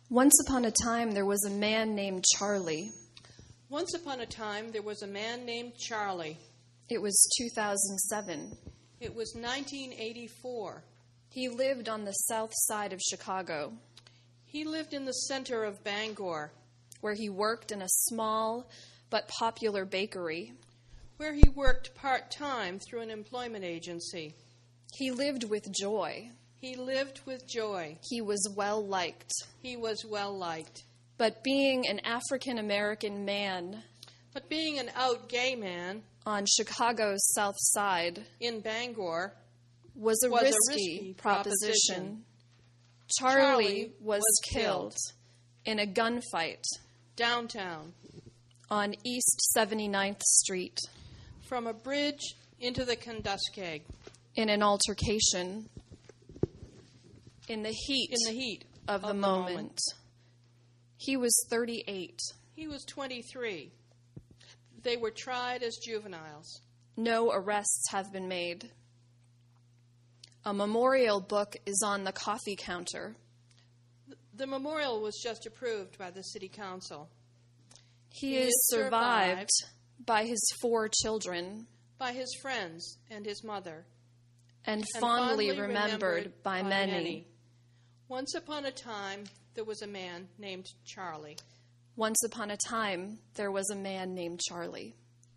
Once upon a time, there was a man named Charlie. Once upon a time, there was a man named Charlie. It was 2007. It was 1984. He lived on the south side of Chicago, He lived in the center of Bangor, where he worked in a small but popular bakery. where he worked part-time through an employment agency. He lived with joy. He lived with joy. He was well-liked. He was well-liked. But being an African-American man But being an out gay man on Chicago's south side in Bangor was a risky proposition. Charlie was killed in a gunfight downtown on East 79th Street from a bridge into the Kentuskeg in an altercation in the heat of the moment. He was 38. He was 23. They were tried as juveniles. No arrests have been made. A memorial book is on the coffee counter. The memorial was just approved by the city council. He is survived by his 4 children by his friends and his mother, and fondly remembered by many. Once upon a time, there was a man named Charlie. Once upon a time, there was a man named Charlie.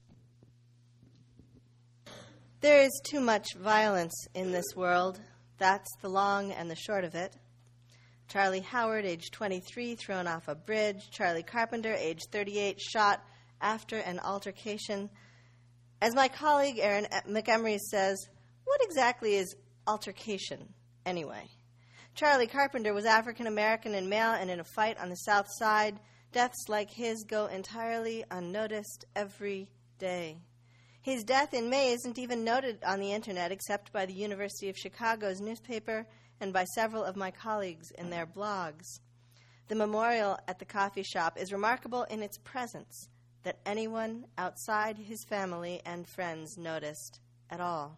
There is too much violence in this world. That's the long and the short of it. Charlie Howard, age 23, thrown off a bridge. Charlie Carpenter, age 38, shot after an altercation. As my colleague Erin McEmery says, what exactly is altercation anyway? Charlie Carpenter was African American and male, and in a fight on the South Side, deaths like his go entirely unnoticed every day. His death in May isn't even noted on the internet except by the University of Chicago's newspaper and by several of my colleagues in their blogs. The memorial at the coffee shop is remarkable in its presence, that anyone outside his family and friends noticed at all.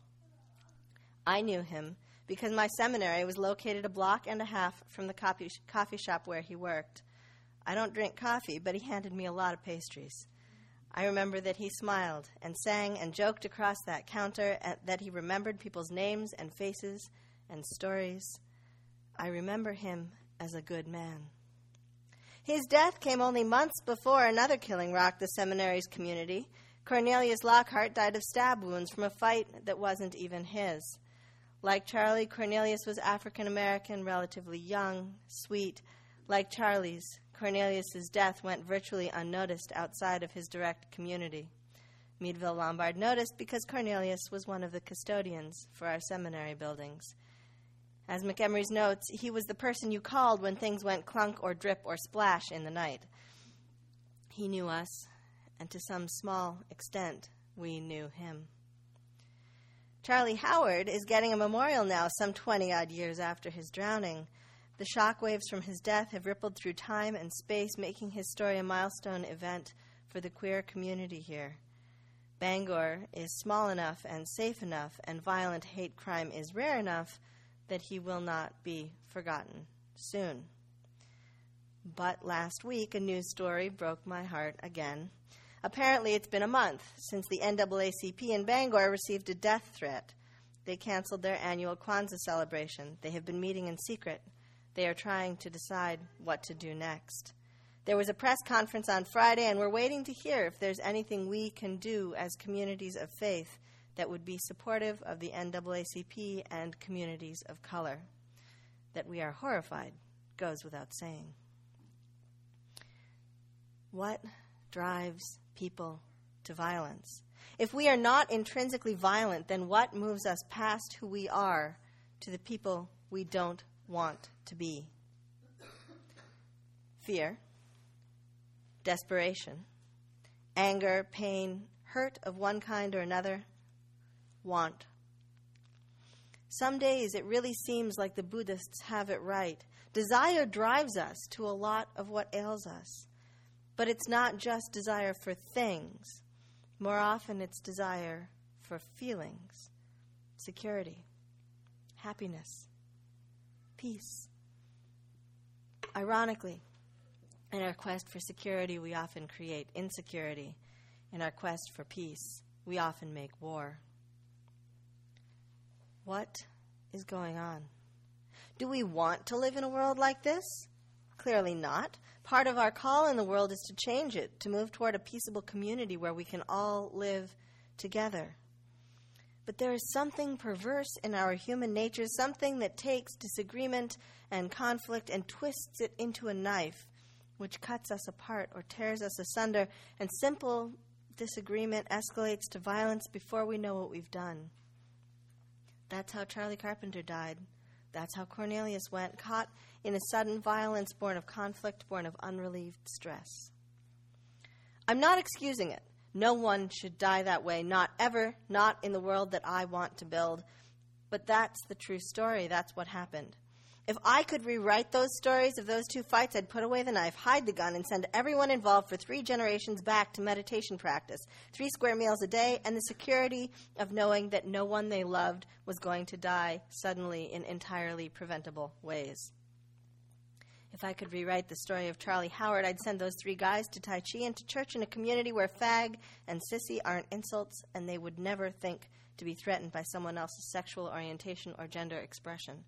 I knew him because my seminary was located a block and a half from the coffee shop where he worked. I don't drink coffee, but he handed me a lot of pastries. I remember that he smiled and sang and joked across that counter, and that he remembered people's names and faces and stories. I remember him as a good man. His death came only months before another killing rocked the seminary's community. Cornelius Lockhart died of stab wounds from a fight that wasn't even his. Like Charlie, Cornelius was African American, relatively young, sweet. Like Charlie's, Cornelius's death went virtually unnoticed outside of his direct community. Meadville Lombard noticed because Cornelius was one of the custodians for our seminary buildings. As McEmery's notes, he was the person you called when things went clunk or drip or splash in the night. He knew us, and to some small extent, we knew him. Charlie Howard is getting a memorial now, some 20-odd years after his drowning. The shockwaves from his death have rippled through time and space, making his story a milestone event for the queer community here. Bangor is small enough and safe enough, and violent hate crime is rare enough that he will not be forgotten soon. But last week, a news story broke my heart again. Apparently, it's been a month since the NAACP in Bangor received a death threat. They canceled their annual Kwanzaa celebration. They have been meeting in secret. They are trying to decide what to do next. There was a press conference on Friday, and we're waiting to hear if there's anything we can do as communities of faith that would be supportive of the NAACP and communities of color. That we are horrified goes without saying. What drives people to violence? If we are not intrinsically violent, then what moves us past who we are to the people we don't want to be? Fear, desperation, anger, pain, hurt of one kind or another, want. Some days it really seems like the Buddhists have it right. Desire drives us to a lot of what ails us. But it's not just desire for things. More often it's desire for feelings, security, happiness, peace. Ironically, in our quest for security, we often create insecurity. In our quest for peace, we often make war. What is going on? Do we want to live in a world like this? Clearly not. Part of our call in the world is to change it, to move toward a peaceable community where we can all live together. But there is something perverse in our human nature, something that takes disagreement and conflict and twists it into a knife, which cuts us apart or tears us asunder, and simple disagreement escalates to violence before we know what we've done. That's how Charlie Carpenter died. That's how Cornelius went, caught in a sudden violence born of conflict, born of unrelieved stress. I'm not excusing it. No one should die that way, not ever, not in the world that I want to build. But that's the true story. That's what happened. If I could rewrite those stories of those two fights, I'd put away the knife, hide the gun, and send everyone involved for 3 generations back to meditation practice, 3 square meals a day, and the security of knowing that no one they loved was going to die suddenly in entirely preventable ways. If I could rewrite the story of Charlie Howard, I'd send those 3 guys to Tai Chi and to church in a community where fag and sissy aren't insults, and they would never think to be threatened by someone else's sexual orientation or gender expression.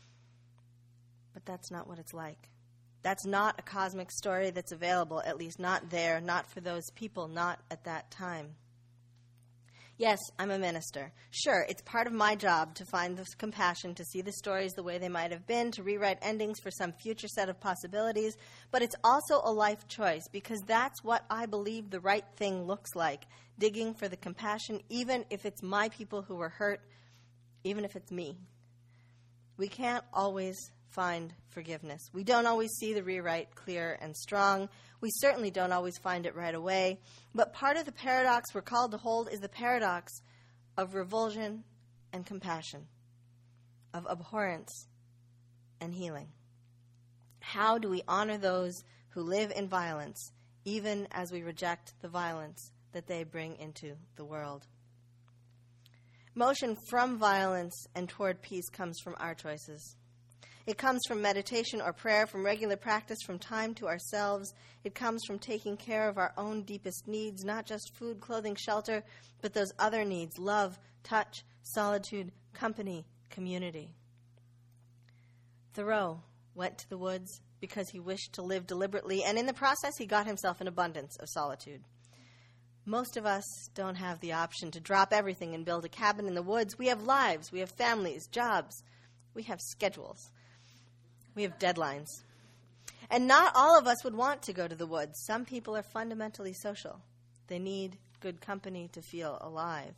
But that's not what it's like. That's not a cosmic story that's available, at least not there, not for those people, not at that time. Yes, I'm a minister. Sure, it's part of my job to find this compassion, to see the stories the way they might have been, to rewrite endings for some future set of possibilities, but it's also a life choice, because that's what I believe the right thing looks like, digging for the compassion, even if it's my people who were hurt, even if it's me. We can't always find forgiveness. We don't always see the rewrite clear and strong. We certainly don't always find it right away. But part of the paradox we're called to hold is the paradox of revulsion and compassion, of abhorrence and healing. How do we honor those who live in violence, even as we reject the violence that they bring into the world? Motion from violence and toward peace comes from our choices. It comes from meditation or prayer, from regular practice, from time to ourselves. It comes from taking care of our own deepest needs, not just food, clothing, shelter, but those other needs: love, touch, solitude, company, community. Thoreau went to the woods because he wished to live deliberately, and in the process he got himself an abundance of solitude. Most of us don't have the option to drop everything and build a cabin in the woods. We have lives, we have families, jobs, we have schedules. We have deadlines. And not all of us would want to go to the woods. Some people are fundamentally social. They need good company to feel alive.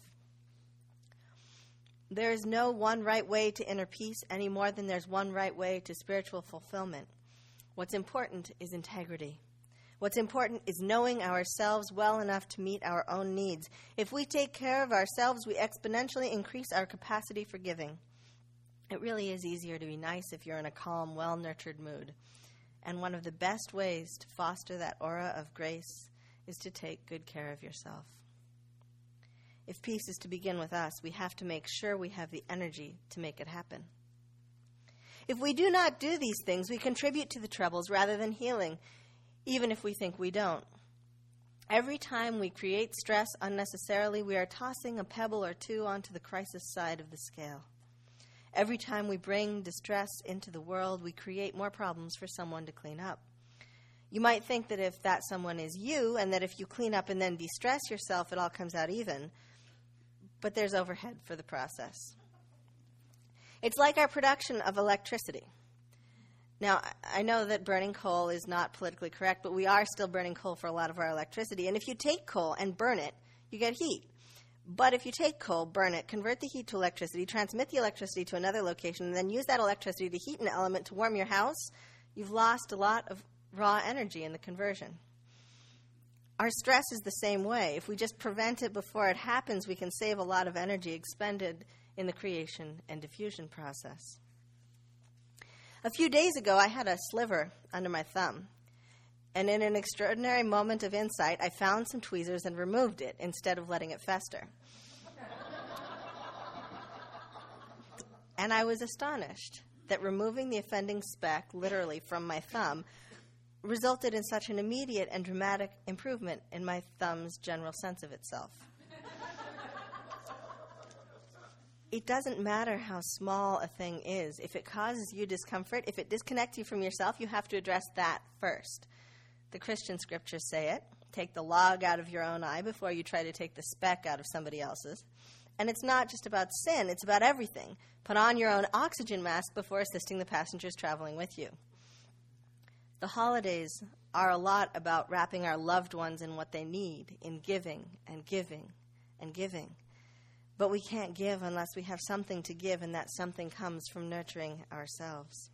There is no one right way to inner peace any more than there's one right way to spiritual fulfillment. What's important is integrity. What's important is knowing ourselves well enough to meet our own needs. If we take care of ourselves, we exponentially increase our capacity for giving. It really is easier to be nice if you're in a calm, well-nurtured mood. And one of the best ways to foster that aura of grace is to take good care of yourself. If peace is to begin with us, we have to make sure we have the energy to make it happen. If we do not do these things, we contribute to the troubles rather than healing, even if we think we don't. Every time we create stress unnecessarily, we are tossing a pebble or 2 onto the crisis side of the scale. Every time we bring distress into the world, we create more problems for someone to clean up. You might think that if that someone is you, and that if you clean up and then de-stress yourself, it all comes out even. But there's overhead for the process. It's like our production of electricity. Now, I know that burning coal is not politically correct, but we are still burning coal for a lot of our electricity. And if you take coal and burn it, you get heat. But if you take coal, burn it, convert the heat to electricity, transmit the electricity to another location, and then use that electricity to heat an element to warm your house, you've lost a lot of raw energy in the conversion. Our stress is the same way. If we just prevent it before it happens, we can save a lot of energy expended in the creation and diffusion process. A few days ago, I had a sliver under my thumb. And in an extraordinary moment of insight, I found some tweezers and removed it instead of letting it fester. And I was astonished that removing the offending speck, literally from my thumb, resulted in such an immediate and dramatic improvement in my thumb's general sense of itself. It doesn't matter how small a thing is. If it causes you discomfort, if it disconnects you from yourself, you have to address that first. The Christian scriptures say it. Take the log out of your own eye before you try to take the speck out of somebody else's. And it's not just about sin, it's about everything. Put on your own oxygen mask before assisting the passengers traveling with you. The holidays are a lot about wrapping our loved ones in what they need, in giving and giving and giving. But we can't give unless we have something to give, and that something comes from nurturing ourselves.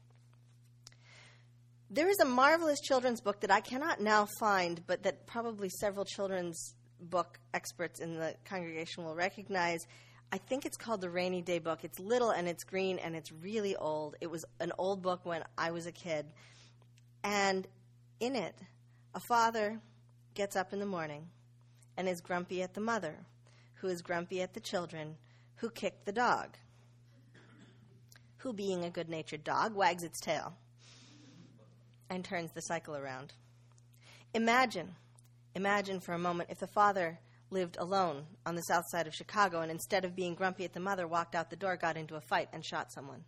There is a marvelous children's book that I cannot now find, but that probably several children's book experts in the congregation will recognize. I think it's called The Rainy Day Book. It's little and it's green and it's really old. It was an old book when I was a kid. And in it, a father gets up in the morning and is grumpy at the mother, who is grumpy at the children, who kicked the dog, who, being a good-natured dog, wags its tail and turns the cycle around. Imagine for a moment if the father lived alone on the south side of Chicago and instead of being grumpy at the mother, walked out the door, got into a fight, and shot someone.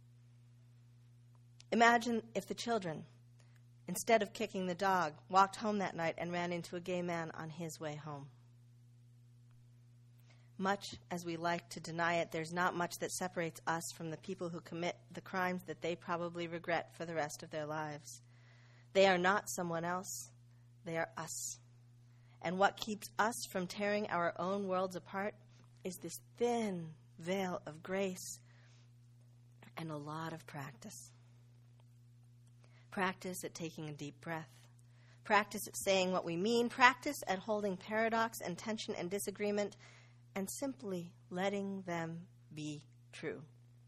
Imagine if the children, instead of kicking the dog, walked home that night and ran into a gay man on his way home. Much as we like to deny it, there's not much that separates us from the people who commit the crimes that they probably regret for the rest of their lives. They are not someone else. They are us. And what keeps us from tearing our own worlds apart is this thin veil of grace and a lot of practice. Practice at taking a deep breath. Practice at saying what we mean. Practice at holding paradox and tension and disagreement and simply letting them be true.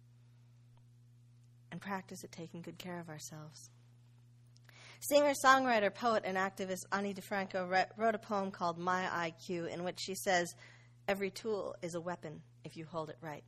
And practice at taking good care of ourselves. Singer, songwriter, poet, and activist Ani DiFranco wrote a poem called My IQ, in which she says, "Every tool is a weapon if you hold it right."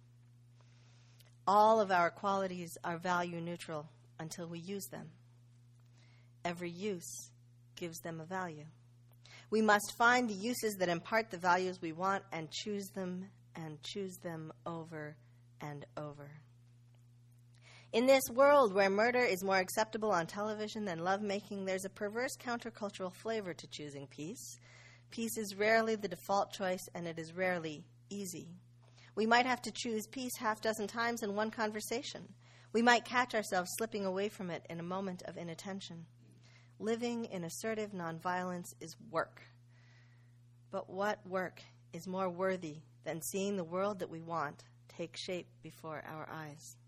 All of our qualities are value neutral until we use them. Every use gives them a value. We must find the uses that impart the values we want and choose them over and over. In this world where murder is more acceptable on television than lovemaking, there's a perverse countercultural flavor to choosing peace. Peace is rarely the default choice, and it is rarely easy. We might have to choose peace half dozen times in one conversation. We might catch ourselves slipping away from it in a moment of inattention. Living in assertive nonviolence is work. But what work is more worthy than seeing the world that we want take shape before our eyes?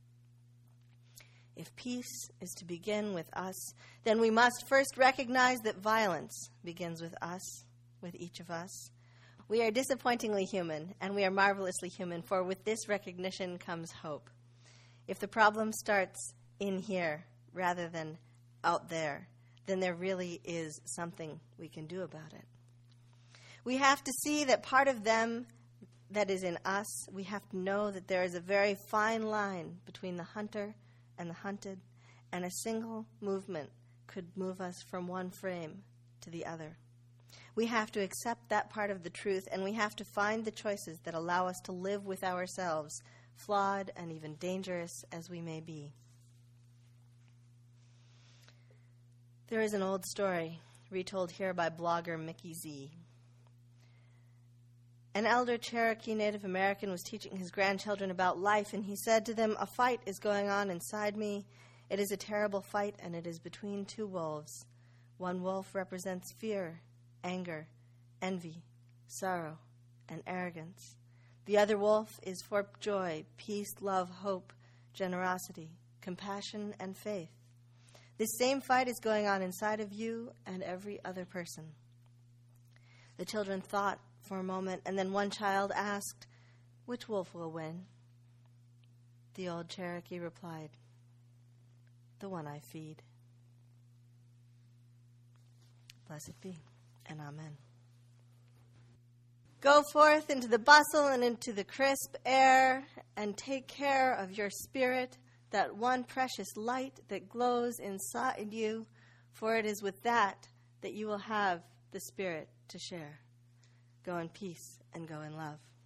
If peace is to begin with us, then we must first recognize that violence begins with us, with each of us. We are disappointingly human, and we are marvelously human, for with this recognition comes hope. If the problem starts in here rather than out there, then there really is something we can do about it. We have to see that part of them that is in us, we have to know that there is a very fine line between the hunter and the hunted, and a single movement could move us from one frame to the other. We have to accept that part of the truth, and we have to find the choices that allow us to live with ourselves, flawed and even dangerous as we may be. There is an old story retold here by blogger Mickey Z. An elder Cherokee Native American was teaching his grandchildren about life, and he said to them, "A fight is going on inside me. It is a terrible fight, and it is between two wolves. One wolf represents fear, anger, envy, sorrow, and arrogance. The other wolf is for joy, peace, love, hope, generosity, compassion, and faith. This same fight is going on inside of you and every other person." The children thought for a moment, and then one child asked, "Which wolf will win?" The old Cherokee replied, "The one I feed." Blessed be, and amen. Go forth into the bustle and into the crisp air, and take care of your spirit, that one precious light that glows inside you, for it is with that that you will have the Spirit to share. Go in peace and go in love.